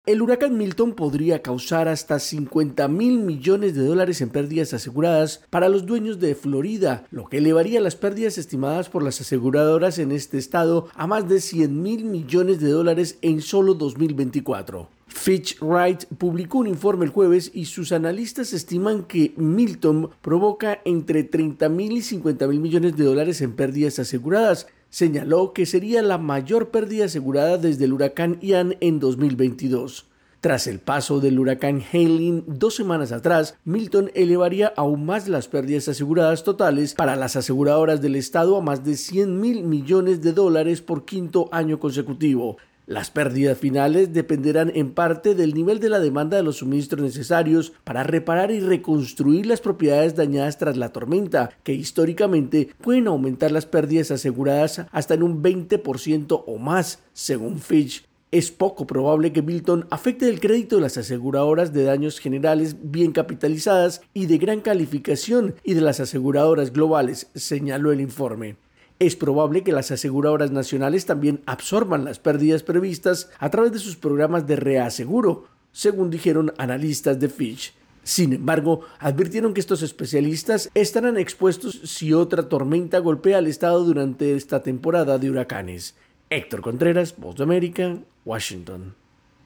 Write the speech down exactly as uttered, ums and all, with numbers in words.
El huracán Milton podría causar hasta cincuenta mil millones de dólares en pérdidas aseguradas para los dueños de Florida, lo que elevaría las pérdidas estimadas por las aseguradoras en este estado a más de cien mil millones de dólares en solo dos mil veinticuatro. Fitch Ratings publicó un informe el jueves y sus analistas estiman que Milton provoca entre treinta mil y cincuenta mil millones de dólares en pérdidas aseguradas. Señaló que sería la mayor pérdida asegurada desde el huracán Ian en dos mil veintidós. Tras el paso del huracán Helene dos semanas atrás, Milton elevaría aún más las pérdidas aseguradas totales para las aseguradoras del estado a más de cien mil millones de dólares por quinto año consecutivo. Las pérdidas finales dependerán en parte del nivel de la demanda de los suministros necesarios para reparar y reconstruir las propiedades dañadas tras la tormenta, que históricamente pueden aumentar las pérdidas aseguradas hasta en un veinte por ciento o más, según Fitch. Es poco probable que Milton afecte el crédito de las aseguradoras de daños generales bien capitalizadas y de gran calificación y de las aseguradoras globales, señaló el informe. Es probable que las aseguradoras nacionales también absorban las pérdidas previstas a través de sus programas de reaseguro, según dijeron analistas de Fitch. Sin embargo, advirtieron que estos especialistas estarán expuestos si otra tormenta golpea al estado durante esta temporada de huracanes. Héctor Contreras, Voz de América, Washington.